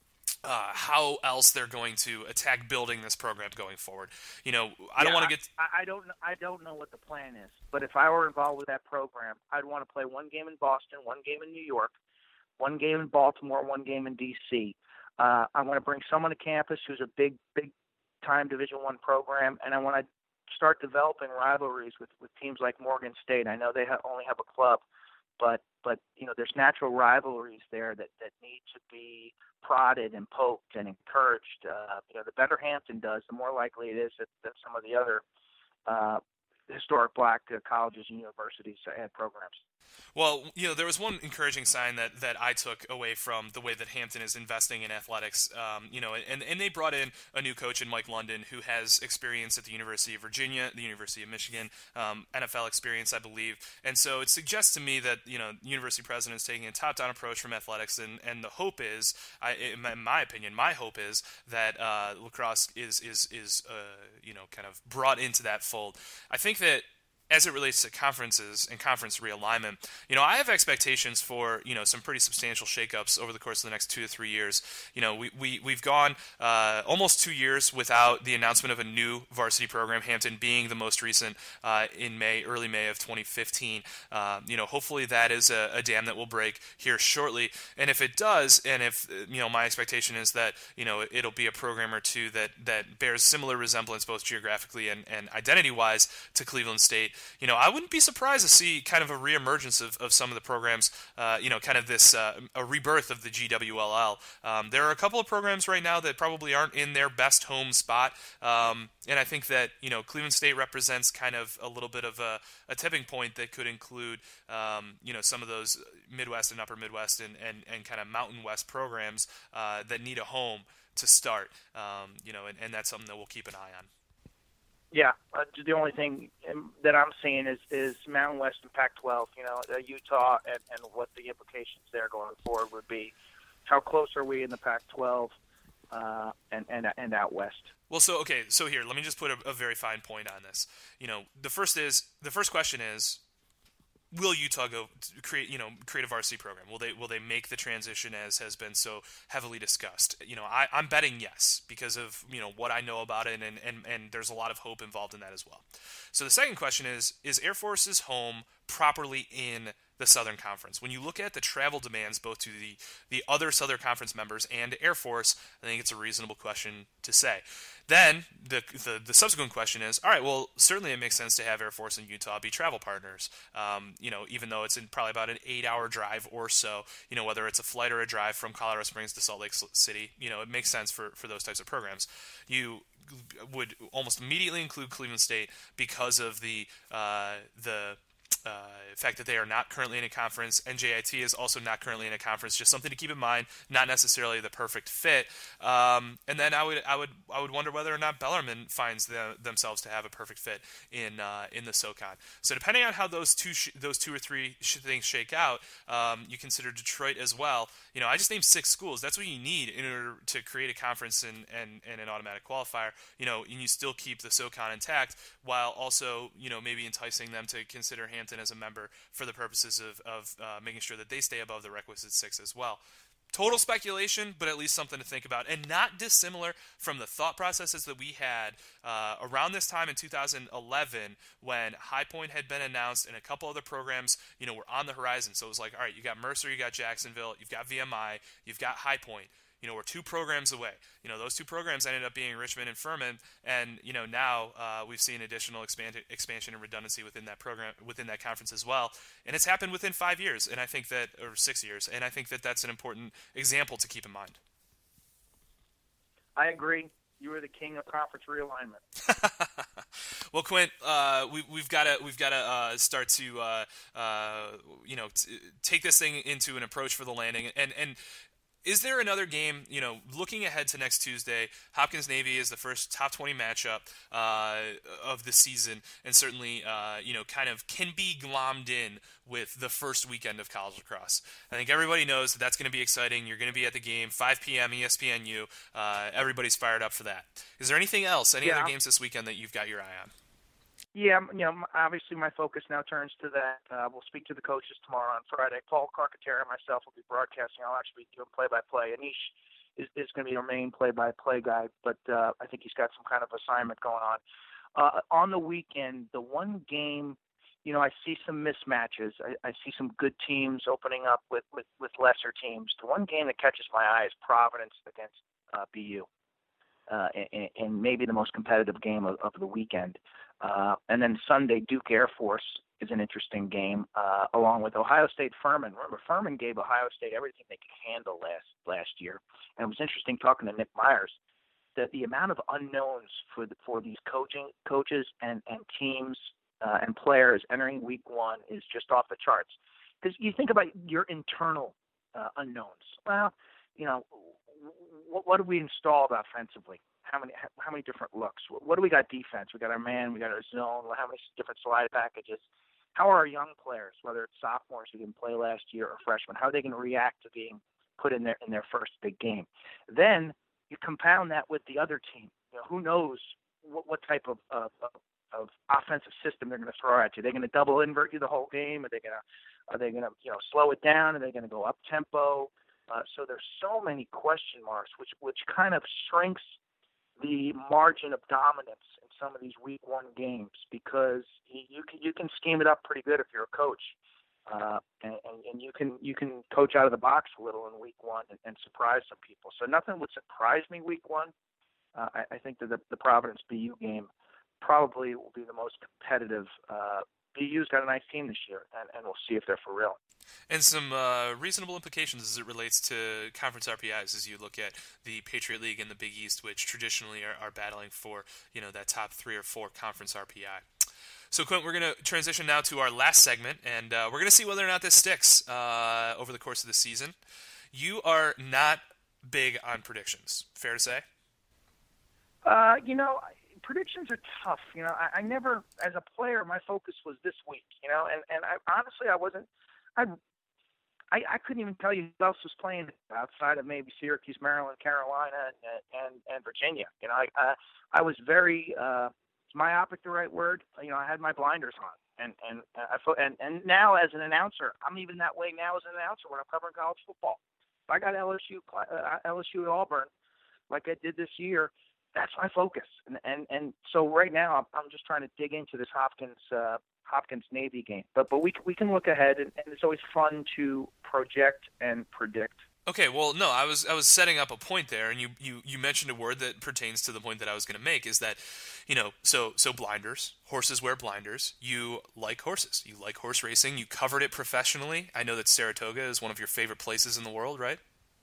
[SPEAKER 2] uh, how else they're going to attack building this program going forward. You know, I don't
[SPEAKER 3] yeah,
[SPEAKER 2] want to get.
[SPEAKER 3] I, I don't. I don't know what the plan is, but if I were involved with that program, I'd want to play one game in Boston, one game in New York, one game in Baltimore, one game in D C. Uh, I want to bring someone to campus who's a big, big time Division One program, and I want to start developing rivalries with, with teams like Morgan State. I know they ha- only have a club, but but you know there's natural rivalries there that, that need to be prodded and poked and encouraged. Uh, you know, the better Hampton does, the more likely it is that, that some of the other uh, historic black uh, colleges and universities add programs.
[SPEAKER 2] Well, you know, there was one encouraging sign that, that I took away from the way that Hampton is investing in athletics. Um, you know, and, and they brought in a new coach in Mike London who has experience at the University of Virginia, the University of Michigan, um, N F L experience, I believe. And so it suggests to me that, you know, university president is taking a top-down approach from athletics, and, and the hope is, I, in my opinion, my hope is that uh, lacrosse is, is, is uh, you know, kind of brought into that fold. I think that as it relates to conferences and conference realignment, you know, I have expectations for, you know, some pretty substantial shakeups over the course of the next two to three years. You know, we, we, we've gone uh, almost two years without the announcement of a new varsity program, Hampton being the most recent uh, in May, early May of twenty fifteen. Uh, you know, hopefully that is a, a dam that will break here shortly. And if it does, and if, you know, my expectation is that, you know, it'll be a program or two that, that bears similar resemblance both geographically and, and identity-wise to Cleveland State, you know, I wouldn't be surprised to see kind of a reemergence of, of some of the programs, uh, you know, kind of this, uh, a rebirth of the G W L L. Um, there are a couple of programs right now that probably aren't in their best home spot, um, and I think that, you know, Cleveland State represents kind of a little bit of a, a tipping point that could include, um, you know, some of those Midwest and Upper Midwest and, and, and kind of Mountain West programs uh, that need a home to start, um, you know, and, and that's something that we'll keep an eye on.
[SPEAKER 3] Yeah, uh, the only thing that I'm seeing is, is Mountain West and Pac twelve, you know, uh, Utah, and, and what the implications there going forward would be. How close are we in the Pac twelve? uh, and, and and out west.
[SPEAKER 2] Well, so okay, so here, let me just put a, a very fine point on this. You know, the first is the first question is, will Utah go create, you know, create a varsity program? Will they will they make the transition as has been so heavily discussed? You know, I, I'm betting yes because of, you know, what I know about it, and, and, and there's a lot of hope involved in that as well. So the second question is, is Air Force's home properly in the Southern Conference? When you look at the travel demands both to the, the other Southern Conference members and Air Force, I think it's a reasonable question to say. Then the, the the subsequent question is, all right, well, certainly it makes sense to have Air Force and Utah be travel partners. Um, you know, even though it's in probably about an eight-hour drive or so, you know, whether it's a flight or a drive from Colorado Springs to Salt Lake City, you know, it makes sense for, for those types of programs. You would almost immediately include Cleveland State because of the uh, the Uh, fact that they are not currently in a conference. N J I T is also not currently in a conference. Just something to keep in mind. Not necessarily the perfect fit. Um, and then I would, I would, I would wonder whether or not Bellarmine finds the, themselves to have a perfect fit in uh, in the SoCon. So depending on how those two, sh- those two or three sh- things shake out, um, you consider Detroit as well. You know, I just named six schools. That's what you need in order to create a conference and, and, and an automatic qualifier. You know, and you still keep the SoCon intact while also, you know, maybe enticing them to consider Hampton as a member for the purposes of, of uh, making sure that they stay above the requisite six as well. Total speculation, but at least something to think about, and not dissimilar from the thought processes that we had uh, around this time in two thousand eleven when High Point had been announced and a couple other programs, you know, were on the horizon. So it was like, all right, you got Mercer, you got Jacksonville, you've got V M I, you've got High Point. You know, we're two programs away. You know, those two programs ended up being Richmond and Furman, and you know now uh, we've seen additional expand- expansion and redundancy within that program, within that conference as well. And it's happened within five years, and I think that, or six years, and I think that that's an important example to keep in mind.
[SPEAKER 3] I agree. You were the king of conference realignment.
[SPEAKER 2] Well, Quint, uh, we, we've got to we've got to uh, start to uh, uh, you know t- take this thing into an approach for the landing, and and. Is there another game, you know, looking ahead to next Tuesday, Hopkins-Navy is the first top twenty matchup uh, of the season, and certainly, uh, you know, kind of can be glommed in with the first weekend of college lacrosse. I think everybody knows that that's going to be exciting. You're going to be at the game, five p.m. E S P N U. Uh, everybody's fired up for that. Is there anything else, any
[SPEAKER 3] yeah.
[SPEAKER 2] other games this weekend that you've got your eye on?
[SPEAKER 3] Yeah, you know, obviously my focus now turns to that. Uh, we'll speak to the coaches tomorrow on Friday. Paul Carcaterra and myself will be broadcasting. I'll actually be doing play-by-play. Anish is, is going to be our main play-by-play guy, but uh, I think he's got some kind of assignment going on. Uh, on the weekend, the one game, you know, I see some mismatches. I, I see some good teams opening up with, with, with lesser teams. The one game that catches my eye is Providence against uh, B U. Uh, and, and maybe the most competitive game of, of the weekend. Uh, and then Sunday, Duke Air Force is an interesting game, uh, along with Ohio State Furman. Remember, Furman gave Ohio State everything they could handle last last year. And it was interesting talking to Nick Myers that the amount of unknowns for the, for these coaching coaches and, and teams uh, and players entering week one is just off the charts. Because you think about your internal uh, unknowns. Well, you know, what, what do we installed offensively? How many how many different looks? What do we got defense? We got our man, we got our zone. How many different slide packages? How are our young players, whether it's sophomores who didn't play last year or freshmen, how are they going to react to being put in their in their first big game? Then you compound that with the other team. You know, who knows what, what type of, of of offensive system they're going to throw at you? They're going to double invert you the whole game. Are they going to are they going to you know slow it down? Are they going to go up tempo? Uh, so there's so many question marks, which which kind of shrinks the margin of dominance in some of these week one games, because you can you can scheme it up pretty good if you're a coach, uh, and, and you can you can coach out of the box a little in week one and, and surprise some people. So nothing would surprise me week one. Uh, I, I think that the, the Providence B U game probably will be the most competitive. Uh, B U's got a nice team this year, and, and we'll see if they're for real.
[SPEAKER 2] And some uh, reasonable implications as it relates to conference R P Is as you look at the Patriot League and the Big East, which traditionally are, are battling for, you know, that top three or four conference R P I. So, Quint, we're going to transition now to our last segment, and uh, we're going to see whether or not this sticks uh, over the course of the season. You are not big on predictions, fair to say?
[SPEAKER 3] Uh, you know, predictions are tough. You know, I, I never, as a player, my focus was this week. You know, and and I, honestly, I wasn't. I I, I couldn't even tell you who else was playing outside of maybe Syracuse, Maryland, Carolina, and and, and Virginia. You know, I I, I was very uh, is myopic the right word? You know, I had my blinders on, and and I and and now as an announcer, I'm even that way now as an announcer when I'm covering college football. If I got L S U uh, L S U at Auburn, like I did this year, that's my focus. And and and so right now, I'm, I'm just trying to dig into this Hopkins. Uh, Hopkins Navy game, but but we we can look ahead, and, and it's always fun to project and predict.
[SPEAKER 2] Okay, well, no, I was I was setting up a point there, and you, you, you mentioned a word that pertains to the point that I was going to make, is that, you know, so so blinders, horses wear blinders. You like horses, you like horse racing, you covered it professionally. I know that Saratoga is one of your favorite places in the world, right?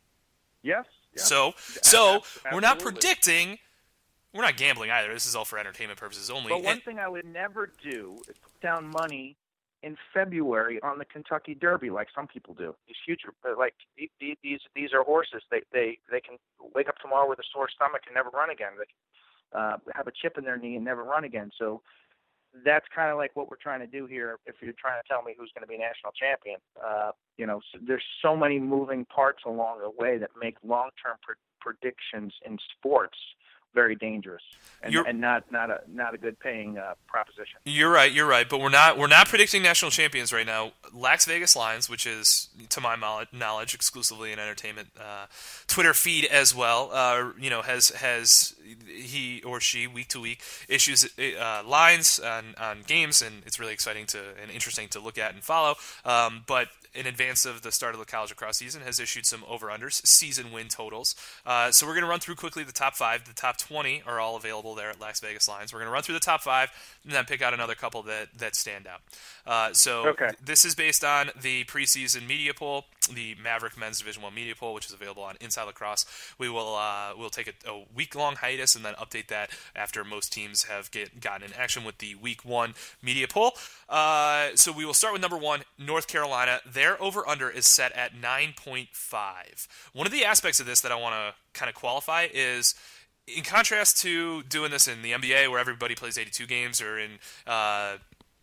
[SPEAKER 3] Yes. yes.
[SPEAKER 2] So so Absolutely. We're not predicting. We're not gambling either. This is all for entertainment purposes only.
[SPEAKER 3] But one
[SPEAKER 2] and,
[SPEAKER 3] thing I would never do is put down money in February on the Kentucky Derby like some people do. These future, like these these are horses. They they they can wake up tomorrow with a sore stomach and never run again. They can uh, have a chip in their knee and never run again. So that's kind of like what we're trying to do here. If you're trying to tell me who's going to be national champion, uh, you know, so there's so many moving parts along the way that make long-term pre- predictions in sports very dangerous and, and not not a not a good paying uh, proposition.
[SPEAKER 2] You're right, you're right, but we're not we're not predicting national champions right now. Las Vegas Lines, which is to my knowledge exclusively an entertainment uh, Twitter feed as well, uh, you know, has has he or she week to week issues uh, lines on, on games, and it's really exciting to and interesting to look at and follow. Um, but in advance of the start of the college lacrosse season, has issued some over-unders, season win totals. Uh, so we're going to run through quickly the top five. The top twenty are all available there at Las Vegas Lines. We're going to run through the top five and then pick out another couple that, that stand out. Uh, so
[SPEAKER 3] okay.
[SPEAKER 2] th- this is based on the preseason media poll, the Maverick Men's Division One media poll, which is available on Inside Lacrosse. We will uh, we'll take a, a week-long hiatus and then update that after most teams have get, gotten in action with the Week One media poll. Uh, so we will start with number one, North Carolina. Their over-under is set at nine point five. One of the aspects of this that I want to kind of qualify is, in contrast to doing this in the N B A where everybody plays eighty-two games, or in uh,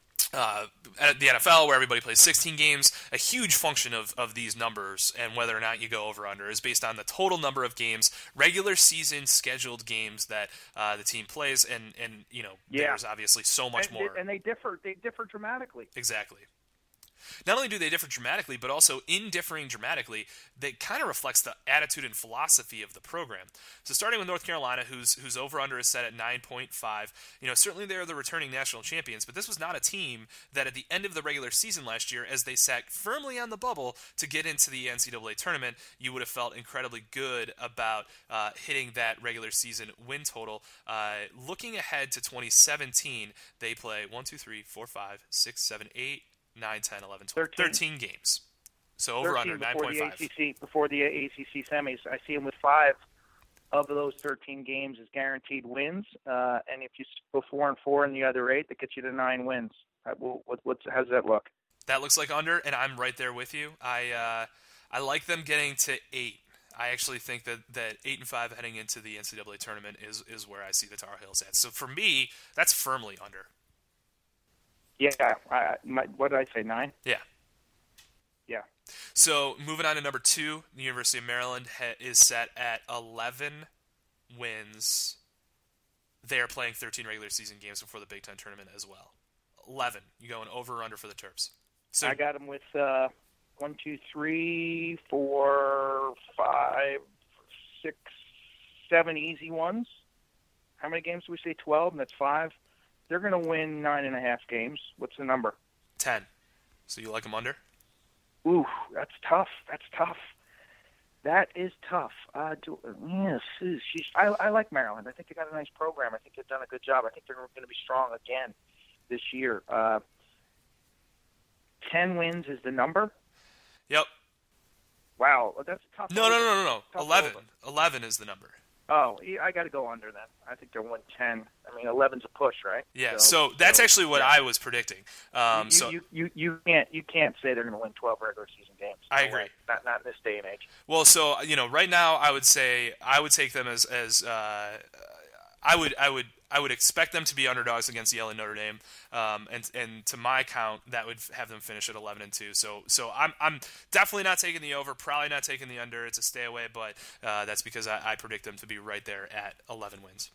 [SPEAKER 2] uh, at the N F L where everybody plays sixteen games, a huge function of, of these numbers and whether or not you go over under is based on the total number of games, regular season scheduled games that uh, the team plays, and, and you know
[SPEAKER 3] yeah.
[SPEAKER 2] there's obviously so much
[SPEAKER 3] and,
[SPEAKER 2] more.
[SPEAKER 3] And they differ they differ dramatically.
[SPEAKER 2] Exactly. Not only do they differ dramatically, but also in differing dramatically, that kind of reflects the attitude and philosophy of the program. So starting with North Carolina, whose whose over-under is set at nine point five, you know, certainly they're the returning national champions, but this was not a team that at the end of the regular season last year, as they sat firmly on the bubble to get into the N C double A tournament, you would have felt incredibly good about uh, hitting that regular season win total. Uh, looking ahead to twenty seventeen, they play one, two, three, four, five, six, seven, eight, nine, ten, eleven, twelve, thirteen, thirteen games. So over under nine point five.
[SPEAKER 3] The A C C, before the A C C semis, I see them with five of those thirteen games as guaranteed wins. Uh, and if you go four and four in the other eight, that gets you to nine wins. Uh, what, what's, how does that look?
[SPEAKER 2] That looks like under, and I'm right there with you. I uh, I like them getting to eight. I actually think that, that eight and five heading into the N C double A tournament is is where I see the Tar Heels at. So for me, that's firmly under.
[SPEAKER 3] Yeah, I, my, what did I say, nine?
[SPEAKER 2] Yeah.
[SPEAKER 3] Yeah.
[SPEAKER 2] So moving on to number two, the University of Maryland ha- is set at eleven wins. They are playing thirteen regular season games before the Big Ten tournament as well. eleven. You going over or under for the Terps? So
[SPEAKER 3] I got them with uh, one, two, three, four, five, six, seven easy ones. How many games do we say? twelve, and that's five. They're going to win nine and a half games. What's the number?
[SPEAKER 2] ten. So you like them under?
[SPEAKER 3] Ooh, that's tough. That's tough. That is tough. Uh, do, yes, she's, I, I like Maryland. I think they got a nice program. I think they've done a good job. I think they're going to be strong again this year. Uh, ten wins is the number?
[SPEAKER 2] Yep.
[SPEAKER 3] Wow, that's a tough.
[SPEAKER 2] No, no, no, no, no.
[SPEAKER 3] Tough
[SPEAKER 2] eleven.
[SPEAKER 3] over.
[SPEAKER 2] eleven is the number.
[SPEAKER 3] Oh, I got to go under then. I think they're one ten. I mean, eleven's a push, right?
[SPEAKER 2] Yeah. So, so that's so, actually what
[SPEAKER 3] yeah.
[SPEAKER 2] I was predicting. Um,
[SPEAKER 3] you,
[SPEAKER 2] so
[SPEAKER 3] you, you you can't you can't say they're going to win twelve regular season games. No
[SPEAKER 2] I agree.
[SPEAKER 3] Way. Not not in this day and age.
[SPEAKER 2] Well, so you know, right now I would say I would take them as as uh, I would I would I would expect them to be underdogs against Yale and Notre Dame, um, and and to my count, that would have them finish at eleven and two. So so I'm I'm definitely not taking the over, probably not taking the under. It's a stay away, but uh, that's because I, I predict them to be right there at eleven wins.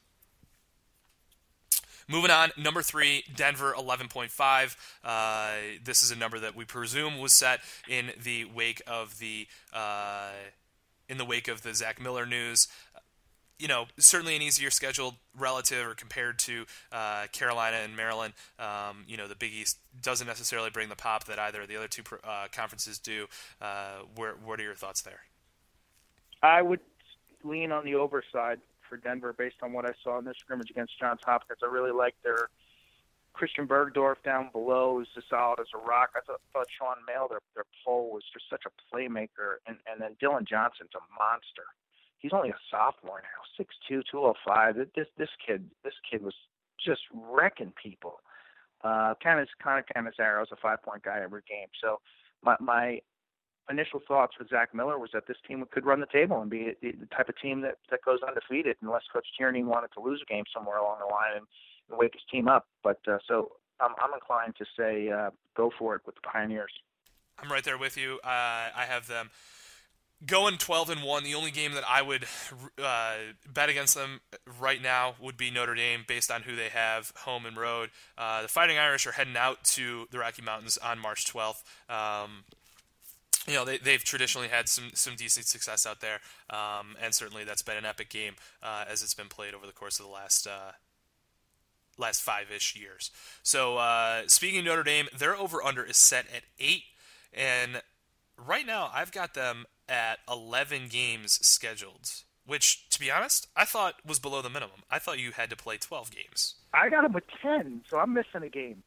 [SPEAKER 2] Moving on, number three, Denver, eleven point five. Uh, this is a number that we presume was set in the wake of the uh, in the wake of the Zach Miller news. You know, certainly an easier schedule relative or compared to uh, Carolina and Maryland. Um, you know, the Big East doesn't necessarily bring the pop that either of the other two uh, conferences do. Uh, where, what are your thoughts there?
[SPEAKER 3] I would lean on the over side for Denver based on what I saw in this scrimmage against Johns Hopkins. I really like their Christian Bergdorf down below is as solid as a rock. I thought, thought Sean Mail, their, their pole, was just such a playmaker. And, and then Dylan Johnson's a monster. He's only a sophomore now, six two, two oh five. This this kid this kid was just wrecking people. Uh, kind of kind of Cannizzaro is a five point guy every game. So my my initial thoughts with Zach Miller was that this team could run the table and be the, the type of team that, that goes undefeated, unless Coach Tierney wanted to lose a game somewhere along the line and, and wake his team up. But uh, so I'm I'm inclined to say uh, go for it with the Pioneers.
[SPEAKER 2] I'm right there with you. Uh, I have them going twelve and one. The only game that I would uh, bet against them right now would be Notre Dame, based on who they have home and road. Uh, the Fighting Irish are heading out to the Rocky Mountains on March twelfth. Um, you know, they, they've traditionally had some, some decent success out there, um, and certainly that's been an epic game uh, as it's been played over the course of the last uh, last five-ish years. So uh, speaking of Notre Dame, their over-under is set at eight, and right now I've got them at eleven games scheduled, which, to be honest, I thought was below the minimum. I thought you had to play twelve games.
[SPEAKER 3] I got them at ten, so I'm missing a game.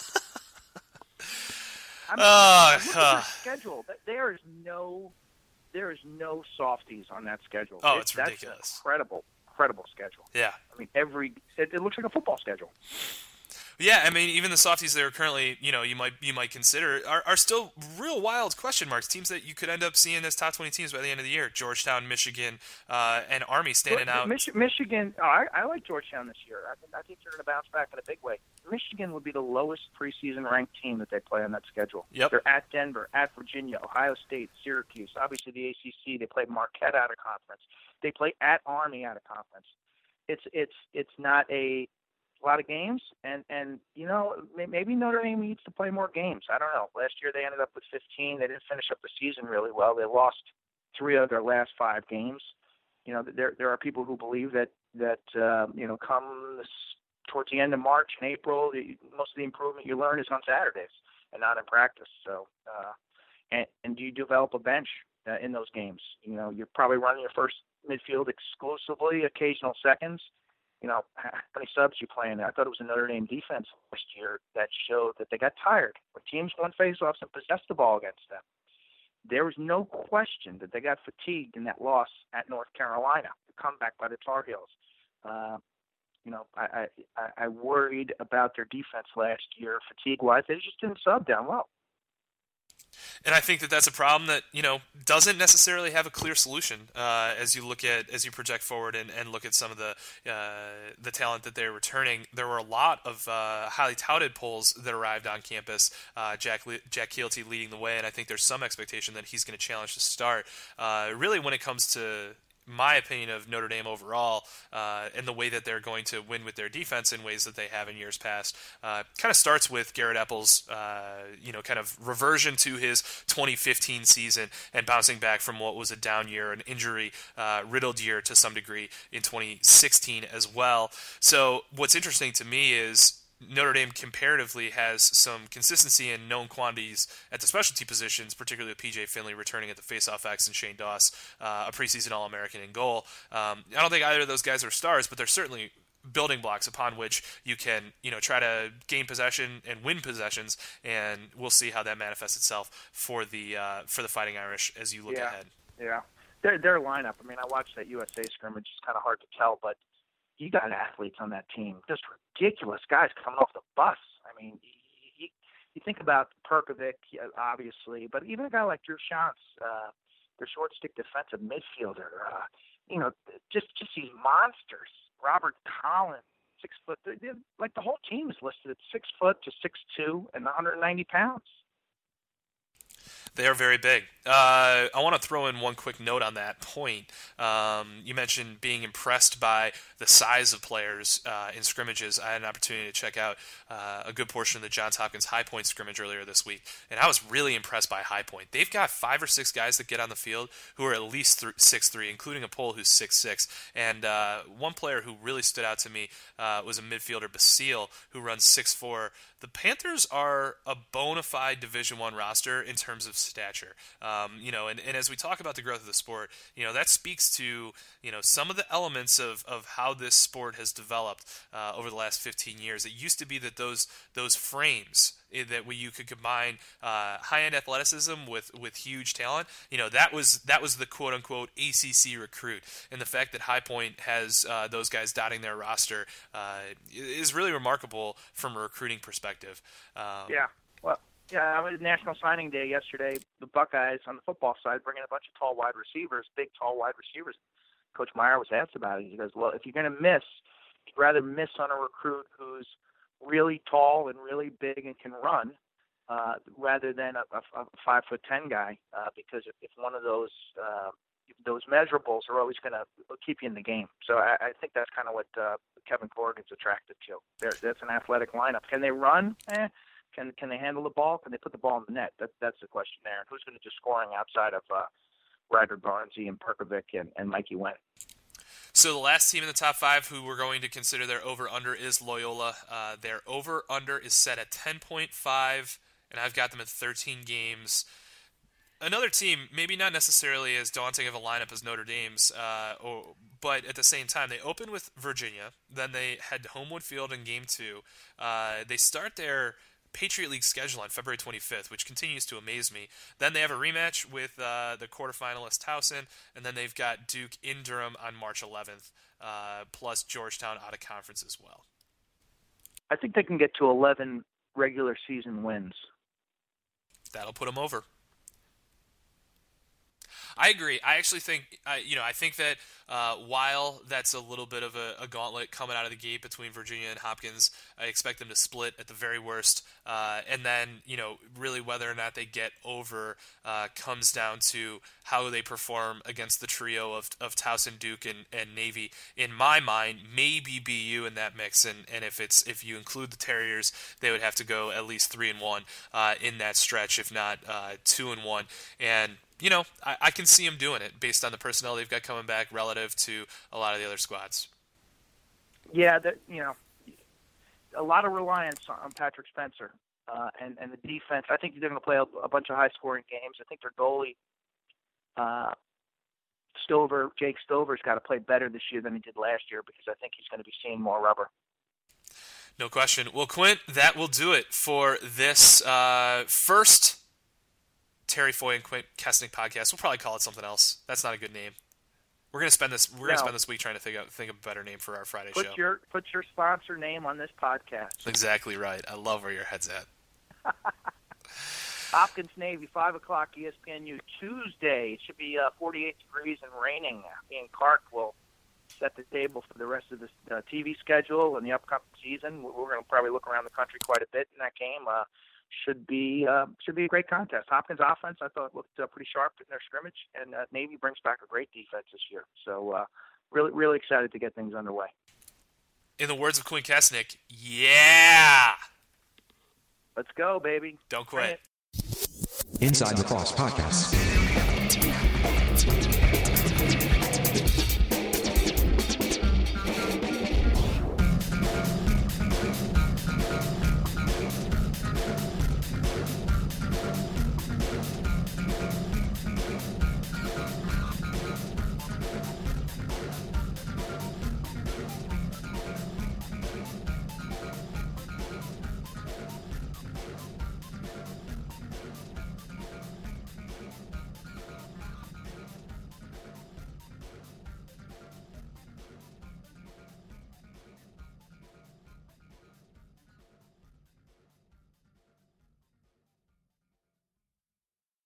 [SPEAKER 3] I'm,
[SPEAKER 2] uh,
[SPEAKER 3] look at their schedule. There is no, there is no softies on that schedule.
[SPEAKER 2] Oh,
[SPEAKER 3] it,
[SPEAKER 2] it's ridiculous!
[SPEAKER 3] That's an incredible, incredible schedule.
[SPEAKER 2] Yeah,
[SPEAKER 3] I mean, every it, it looks like a football schedule.
[SPEAKER 2] Yeah, I mean, even the softies that are currently, you know, you might you might consider are, are still real wild question marks. Teams that you could end up seeing as top twenty teams by the end of the year: Georgetown, Michigan, uh, and Army standing
[SPEAKER 3] but,
[SPEAKER 2] out.
[SPEAKER 3] Mich- Michigan, oh, I, I like Georgetown this year. I think, I think they're going to bounce back in a big way. Michigan would be the lowest preseason ranked team that they play on that schedule.
[SPEAKER 2] Yep.
[SPEAKER 3] They're at Denver, at Virginia, Ohio State, Syracuse. Obviously, the A C C. They play Marquette out of conference. They play at Army out of conference. It's it's it's not a A lot of games, and, and you know, maybe Notre Dame needs to play more games. I don't know. Last year they ended up with fifteen. They didn't finish up the season really well. They lost three of their last five games. You know, there there are people who believe that that uh, you know, come this, towards the end of March and April, the, most of the improvement you learn is on Saturdays and not in practice. So, uh, and and do you develop a bench uh, in those games? You know, you're probably running your first midfield exclusively, occasional seconds. You know, how many subs you playing? I thought it was a Notre Dame defense last year that showed that they got tired when teams won faceoffs and possessed the ball against them. There was no question that they got fatigued in that loss at North Carolina, the comeback by the Tar Heels. Uh, you know, I, I I worried about their defense last year, fatigue-wise. They just didn't sub down low.
[SPEAKER 2] And I think that that's a problem that, you know, doesn't necessarily have a clear solution uh, as you look at as you project forward and, and look at some of the uh, the talent that they're returning. There were a lot of uh, highly touted polls that arrived on campus. Uh, Jack Le- Jack Keelty leading the way, and I think there's some expectation that he's going to challenge to start. Uh, really, when it comes to my opinion of Notre Dame overall uh, and the way that they're going to win with their defense in ways that they have in years past uh, kind of starts with Garrett Epples, uh, you know, kind of reversion to his twenty fifteen season and bouncing back from what was a down year, an injury uh, riddled year to some degree in twenty sixteen as well. So what's interesting to me is Notre Dame comparatively has some consistency in known quantities at the specialty positions, particularly with P J Finley returning at the faceoff X and Shane Doss, uh, a preseason All-American in goal. Um, I don't think either of those guys are stars, but they're certainly building blocks upon which you can, you know, try to gain possession and win possessions, and we'll see how that manifests itself for the uh, for the Fighting Irish as you look
[SPEAKER 3] yeah.
[SPEAKER 2] ahead.
[SPEAKER 3] Yeah, their their lineup. I mean, I watched that U S A scrimmage. It's kind of hard to tell, but you got athletes on that team, just ridiculous guys coming off the bus. I mean, you, you think about Perkovic, obviously, but even a guy like Drew Shantz, uh, their short stick defensive midfielder, uh, you know, just just these monsters. Robert Collins, six foot. They're, they're, like the whole team is listed at six foot to six two and one hundred ninety pounds.
[SPEAKER 2] They are very big. Uh, I want to throw in one quick note on that point. Um, you mentioned being impressed by the size of players uh, in scrimmages. I had an opportunity to check out uh, a good portion of the Johns Hopkins High Point scrimmage earlier this week, and I was really impressed by High Point. They've got five or six guys that get on the field who are at least six three, including a Pole who's six six. And uh, one player who really stood out to me uh, was a midfielder, Basile, who runs six four. The Panthers are a bona fide Division One roster in terms of stature. Um, you know, and, and as we talk about the growth of the sport, you know, that speaks to, you know, some of the elements of, of how this sport has developed uh, over the last fifteen years. It used to be that those those frames that we, you could combine uh, high-end athleticism with, with huge talent. You know, that was that was the quote-unquote A C C recruit. And the fact that High Point has uh, those guys dotting their roster uh, is really remarkable from a recruiting perspective. Um,
[SPEAKER 3] yeah. Well, yeah, I was at National Signing Day yesterday. The Buckeyes on the football side bringing a bunch of tall wide receivers, big tall wide receivers. Coach Meyer was asked about it. He goes, well, if you're going to miss, you'd rather miss on a recruit who's really tall and really big and can run, uh, rather than a, a, a five foot ten guy, uh, because if, if one of those uh, those measurables are always going to keep you in the game. So I, I think that's kind of what uh, Kevin Corrigan's attracted to. They're, that's an athletic lineup. Can they run? Eh. Can can they handle the ball? Can they put the ball in the net? That, that's the question there. And who's going to do scoring outside of uh, Ryder Barnesy and Perkovic and, and Mikey Wendt?
[SPEAKER 2] So the last team in the top five who we're going to consider their over-under is Loyola. Uh, their over-under is set at ten point five, and I've got them at thirteen games. Another team, maybe not necessarily as daunting of a lineup as Notre Dame's, uh, or, but at the same time, they open with Virginia. Then they head to Homewood Field in Game two. Uh, they start their Patriot League schedule on February twenty-fifth, which continues to amaze me. Then they have a rematch with uh, the quarterfinalist Towson, and then they've got Duke in Durham on March eleventh, uh, plus Georgetown out of conference as well.
[SPEAKER 3] I think they can get to eleven regular season wins.
[SPEAKER 2] That'll put them over. I agree. I actually think, uh, you know, I think that uh, while that's a little bit of a, a gauntlet coming out of the gate between Virginia and Hopkins, I expect them to split at the very worst. Uh, and then, you know, really whether or not they get over uh, comes down to how they perform against the trio of, of Towson, Duke, and, and Navy. In my mind, maybe B U in that mix. And, and if it's if you include the Terriers, they would have to go at least three and one uh, in that stretch, if not uh, two and one. And you know, I, I can see them doing it based on the personnel they've got coming back relative to a lot of the other squads.
[SPEAKER 3] Yeah, that, you know, a lot of reliance on Patrick Spencer uh, and, and the defense. I think they're going to play a, a bunch of high-scoring games. I think their goalie, uh, Stover, Jake Stover's got to play better this year than he did last year because I think he's going to be seeing more rubber.
[SPEAKER 2] No question. Well, Quint, that will do it for this uh, first Terry Foy and Quint Kesnick podcast. We'll probably call it something else. That's not a good name. We're gonna spend this. We're gonna
[SPEAKER 3] no.
[SPEAKER 2] spend this week trying to think of think of a better name for our Friday
[SPEAKER 3] put
[SPEAKER 2] show.
[SPEAKER 3] Your put your sponsor name on this podcast.
[SPEAKER 2] Exactly right. I love where your head's at.
[SPEAKER 3] Hopkins Navy, five o'clock, E S P N U Tuesday. It should be uh, forty-eight degrees and raining. Ian Clark will set the table for the rest of the uh, T V schedule and the upcoming season. We're going to probably look around the country quite a bit in that game. Uh, Should be uh, should be a great contest. Hopkins offense, I thought, looked uh, pretty sharp in their scrimmage, and uh, Navy brings back a great defense this year. So uh, really, really excited to get things underway.
[SPEAKER 2] In the words of Quint Kesnick, yeah!
[SPEAKER 3] Let's go, baby.
[SPEAKER 2] Don't quit.
[SPEAKER 1] Inside Lacrosse Podcast.